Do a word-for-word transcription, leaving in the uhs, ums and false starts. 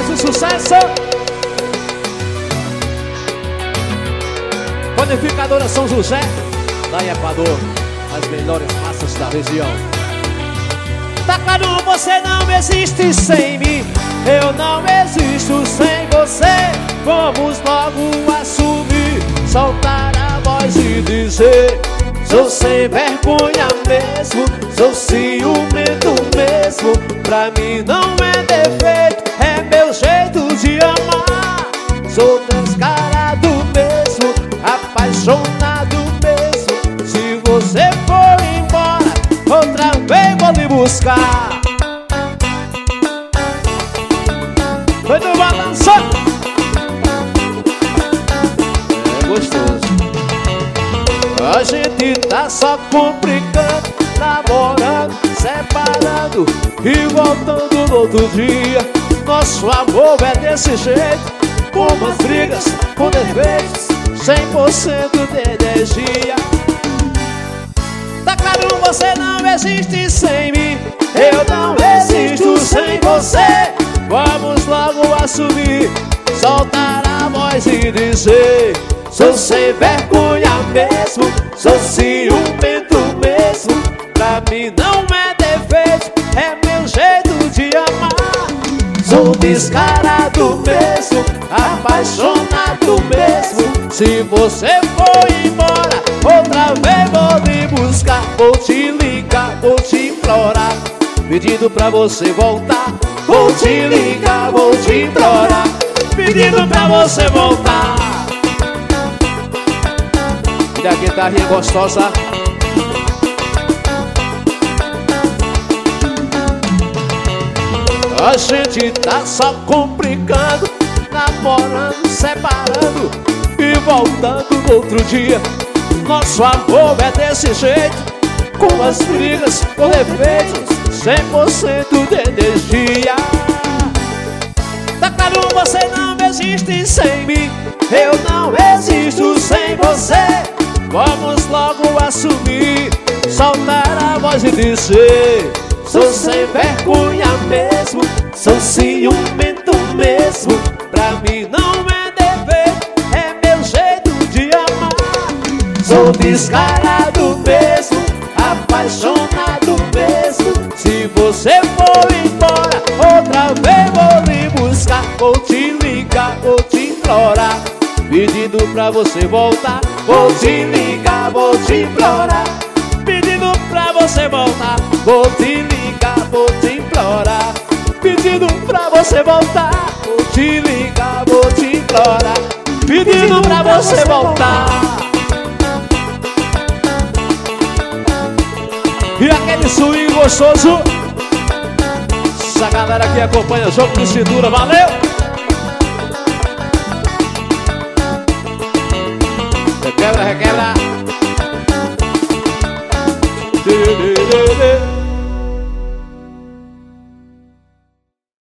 o sucesso. Panificadora São José, lá em Equador, as melhores massas da região. Tá claro, você não existe sem mim, eu não existo sem você. Vamos logo assumir, soltar a voz e dizer: sou sem vergonha mesmo, sou ciumento mesmo. Pra mim não é defeito, é meu jeito de amar. Sou descarado mesmo, apaixonado mesmo. Se você for embora, outra vez vou lhe buscar. Foi do balanço. É gostoso. A gente tá só complicando, namorando, separando e voltando no outro dia. Nosso amor é desse jeito, com umas brigas, com defeitos, cem por cento de energia. Tá claro, você não existe sem mim, eu não existo sem você. Vamos logo assumir, soltar a voz e dizer: sou sem vergonha mesmo, sou ciumento mesmo. Pra mim não é defeito, é meu jeito de amar. Sou descarado mesmo, apaixonado mesmo. Se você for embora, outra vez vou lhe buscar. Vou te ligar, vou te implorar, pedindo pra você voltar. Vou te ligar, vou te implorar, pedindo pra você voltar. E a guitarrinha gostosa. A gente tá só complicando, namorando, separando e voltando no outro dia. Nosso amor é desse jeito, com as brigas, com defeitos, cem por cento de energia. Tá claro, você não existe sem mim, eu não existo sem você. Vamos logo assumir, soltar a voz e dizer: sou sem vergonha mesmo, sou ciumento mesmo. Pra mim não é defeito, é meu jeito de amar. Sou descarado mesmo, apaixonado mesmo. Se você for embora, outra vez vou lhe buscar. Vou te ligar, vou te implorar, pedindo pra você voltar. Vou te ligar, vou te implorar, pedindo pra você voltar. Vou te ligar, vou te implorar, pedindo pra você voltar. Vou te ligar, vou te implorar, pedindo pra você voltar. E aquele swing gostoso. Essa galera que acompanha o jogo de cintura, valeu!